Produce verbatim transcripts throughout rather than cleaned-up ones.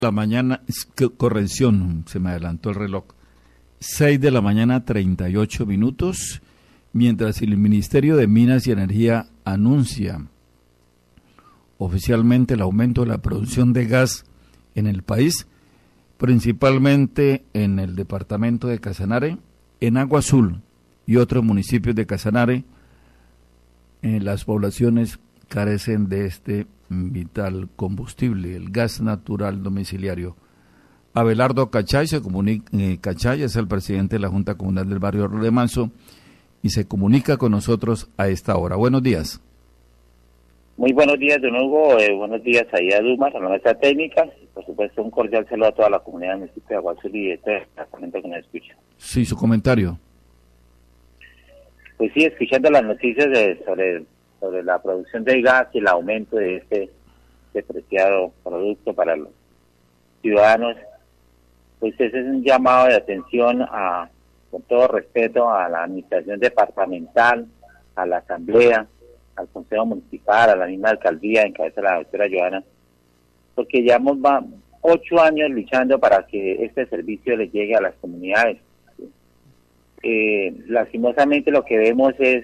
La mañana, corrección, se me adelantó el reloj, seis de la mañana treinta y ocho minutos, mientras el Ministerio de Minas y Energía anuncia oficialmente el aumento de la producción de gas en el país, principalmente en el departamento de Casanare, en Agua Azul y otros municipios de Casanare, en las poblaciones carecen de este vital combustible, el gas natural domiciliario. Abelardo Cachay se comunica, eh, Cachay es el presidente de la Junta Comunal del Barrio de Manso y se comunica con nosotros a esta hora. Buenos días. Muy buenos días, don Hugo. Eh, buenos días ahí a Dumas, a la mesa técnica. Y por supuesto, un cordial saludo a toda la comunidad del municipio de Agua Azul y de este departamento que nos escucha. Sí, su comentario. Pues sí, escuchando las noticias de, sobre sobre la producción del gas y el aumento de este, este preciado producto para los ciudadanos, pues ese es un llamado de atención a, con todo respeto, a la administración departamental, a la asamblea, al consejo municipal, a la misma alcaldía en cabeza de la doctora Joana, porque llevamos va, ocho años luchando para que este servicio les llegue a las comunidades. Eh, lastimosamente lo que vemos es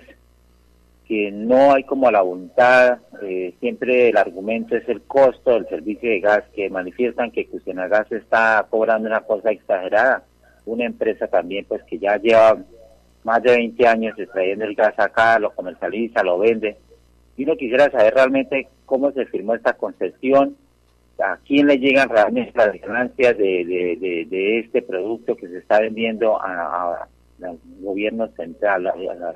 que no hay como la voluntad, eh, siempre el argumento es el costo del servicio de gas, que manifiestan que Cusenagas está cobrando una cosa exagerada, una empresa también pues que ya lleva más de veinte años extrayendo el gas acá, lo comercializa, lo vende, y uno quisiera saber realmente cómo se firmó esta concesión, a quién le llegan realmente las ganancias de, de, de, de este producto que se está vendiendo a, a, al gobierno central, a, a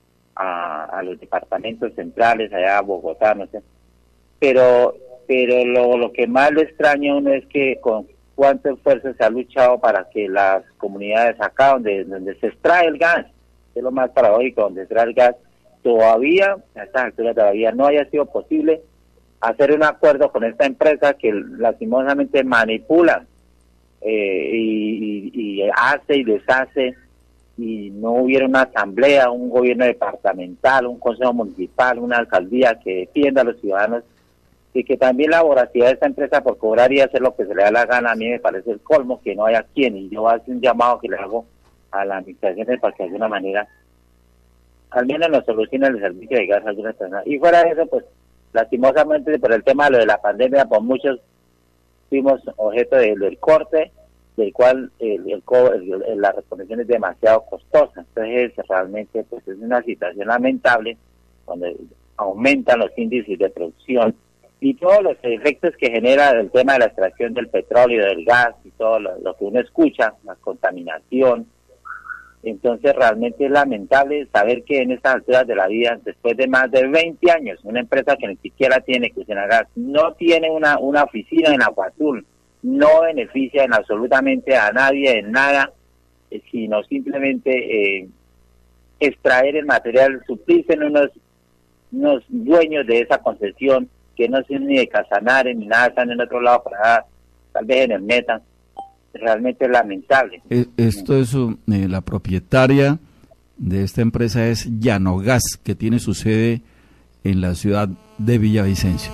A, a los departamentos centrales, allá a Bogotá, no sé. Pero pero lo, lo que más le extraña a uno es que con cuánto esfuerzo se ha luchado para que las comunidades acá, donde, donde se extrae el gas, es lo más paradójico, donde se extrae el gas, todavía, a estas alturas todavía no haya sido posible hacer un acuerdo con esta empresa que lastimosamente manipula eh, y, y, y hace y deshace, y no hubiera una asamblea, un gobierno departamental, un consejo municipal, una alcaldía que defienda a los ciudadanos, y que también la voracidad de esta empresa por cobrar y hacer lo que se le da la gana, a mí me parece el colmo, que no haya quien, y yo hago un llamado que le hago a la administración para que de alguna manera al menos nos solucione el servicio de gas a algunas personas. Y fuera de eso, pues lastimosamente por el tema de lo de la pandemia, pues muchos fuimos objeto de, del corte, del cual el, el, el, el, la reconexión es demasiado costosa. Entonces realmente pues es una situación lamentable cuando aumentan los índices de producción y todos los efectos que genera el tema de la extracción del petróleo, del gas y todo lo, lo que uno escucha, la contaminación. Entonces realmente es lamentable saber que en estas alturas de la vida, después de más de veinte años, una empresa que ni siquiera tiene Cusenagas, no tiene una, una oficina en Agua Azul, no beneficia en absolutamente a nadie en nada, eh, sino simplemente eh, extraer el material, suplirse en unos, unos dueños de esa concesión que no son ni de Casanare ni nada, están en otro lado, para tal vez en el Meta. Realmente es lamentable. Esto es eh, la propietaria de esta empresa es Llanogas, que tiene su sede en la ciudad de Villavicencio.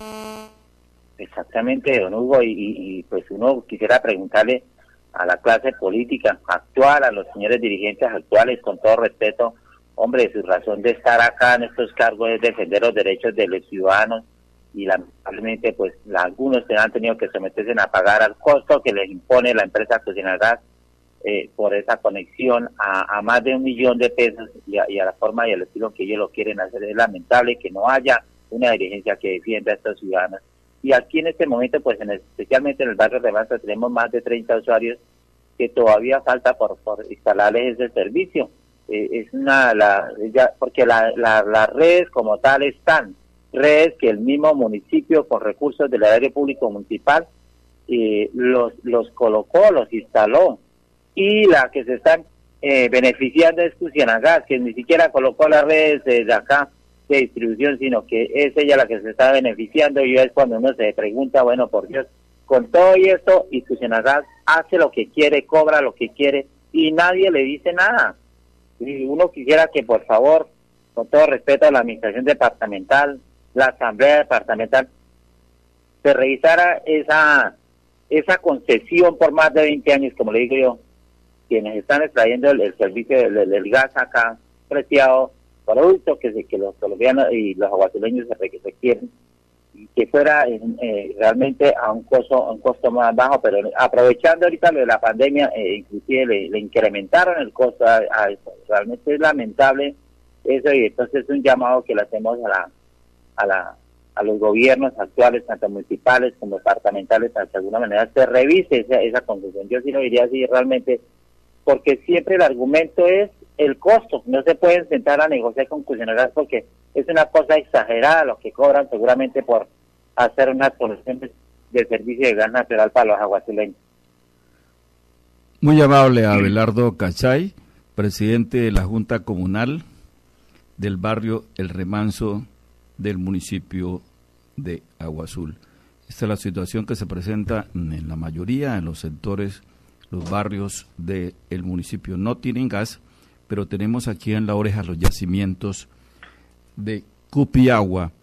Exactamente, don Hugo, y, y, y pues uno quisiera preguntarle a la clase política actual, a los señores dirigentes actuales, con todo respeto, hombre, su razón de estar acá en estos cargos es defender los derechos de los ciudadanos, y lamentablemente pues algunos han tenido que someterse a pagar al costo que les impone la empresa Cusenagas eh, por esa conexión a, a más de un millón de pesos, y a, y a la forma y el estilo que ellos lo quieren hacer. Es lamentable que no haya una dirigencia que defienda a estos ciudadanos. Y aquí en este momento, pues en el, especialmente en el barrio de Manso, tenemos más de treinta usuarios que todavía falta por, por instalarles ese servicio. Eh, es una, la, ya, porque la, la, las redes como tal están, redes que el mismo municipio con recursos del erario público municipal eh, los, los colocó, los instaló. Y la que se están eh, beneficiando es Cusenagas, que ni siquiera colocó las redes de, de acá de distribución, sino que es ella la que se está beneficiando, y es cuando uno se pregunta, bueno, por Dios, con todo y esto, y Cusenagas hace lo que quiere, cobra lo que quiere, y nadie le dice nada. Y uno quisiera que, por favor, con todo respeto a la administración departamental, la asamblea departamental, se revisara esa esa concesión por más de veinte años, como le digo yo, quienes están extrayendo el, el servicio del, del, del gas acá, preciado producto que, se, que los colombianos y los aguasuleños se requieren, y que fuera eh, realmente a un costo a un costo más bajo, pero aprovechando ahorita lo de la pandemia, eh, inclusive le, le incrementaron el costo a, a eso. Realmente es lamentable eso, y entonces es un llamado que le hacemos a la a la a los gobiernos actuales, tanto municipales como departamentales, para que de alguna manera se revise esa, esa concesión. Yo sí lo diría así realmente, porque siempre el argumento es el costo. No se pueden sentar a negociar con Cusenogas porque es una cosa exagerada lo que cobran seguramente por hacer una solución de, de servicio de gas natural para los aguasuleños. Muy amable Abelardo Cachay, presidente de la Junta Comunal del barrio El Remanso del municipio de Agua Azul. Esta es la situación que se presenta en la mayoría de los sectores, los barrios del municipio no tienen gas, pero tenemos aquí en La Oreja los yacimientos de Cupiagua,